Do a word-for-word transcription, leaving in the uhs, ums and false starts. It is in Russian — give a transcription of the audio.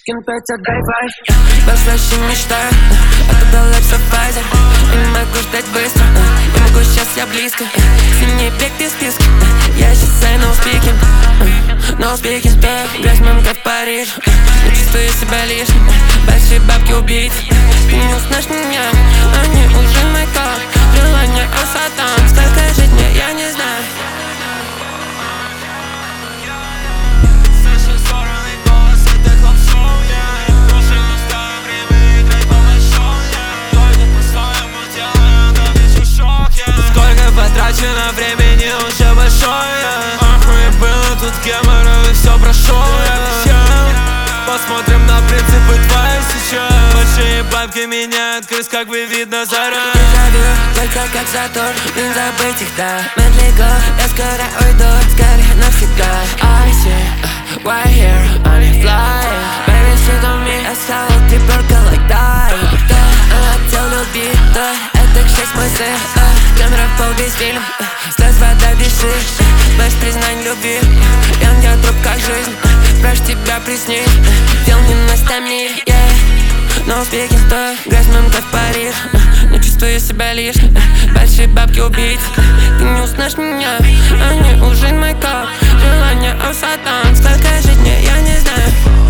Кин пять, отдай вай. Возвращай мечтаю о тебе лайф сафазе. Я не могу ждать быстро, не могу, сейчас я близко. Синий бег без списка, я сейчас say no speaking. No speaking, грязь мамка в Париж. Не чувствую себя лишним, большие бабки убийцы. Ты не узнашь меня, они уже мой коп. Желание у сатан, сколько жить мне, я не знаю. Потрачено времени уже большое. Ахуй было тут геморрой, все прошел я. Посмотрим на принципы твои сейчас. Большие бабки меняют крыс, как бы видно заранее. Только как затор, не забыть их, да. Медли go, я скоро уйду, скорее навсегда. I see, right here, I'm flying. Baby, sit on me, я стала ты перка like that. Она хотел любить, да, это к счастью мой сын. Камера в пол весь фильм, слез вода бежит. Без признаний любви, я труп как жизнь. Прошу тебя приснить, дел не на ста миль, yeah. No speaking, стой, грязь мамка в Париж. Не чувствую себя лишним, большие бабки убийцы. Ты не узнашь меня, они уже мой коп. Желание у сатан, сколько жить мне, я не знаю.